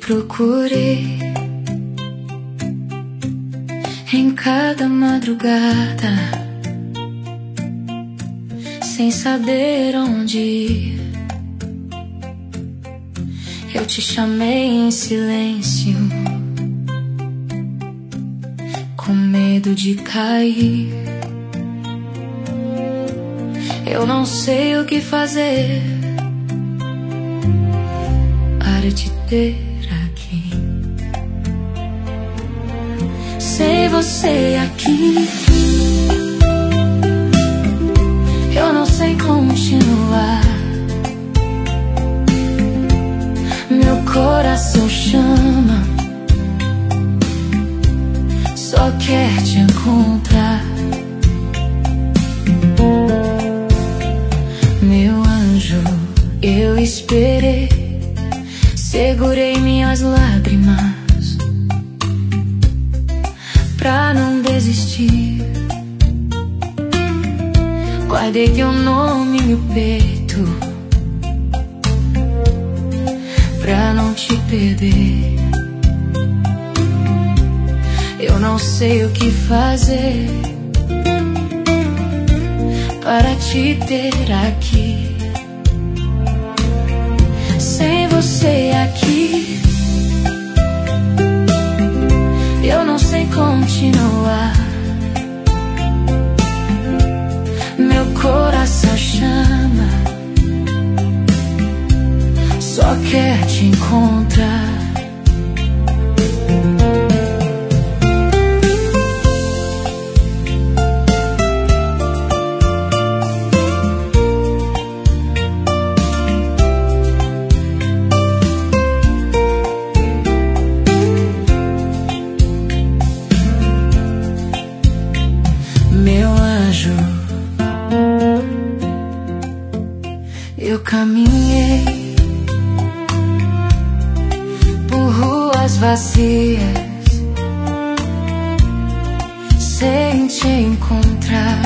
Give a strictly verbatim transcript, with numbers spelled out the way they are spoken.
procurei em cada madrugada, sem saber onde ir. Eu te chamei em silêncio, com medo de cair. Eu não sei o que fazer para te ter aqui. Sem você aqui, eu não sei continuar. Meu coração chama, só quer te encontrar. Meu anjo, eu esperei, segurei minhas lágrimas pra não desistir. Guardei teu nome no peito pra não te perder. Eu não sei o que fazer para te ter aqui. Sem você aqui, eu não sei continuar. Meu coração chama, só quer te encontrar. Meu anjo, eu caminhei por ruas vazias sem te encontrar.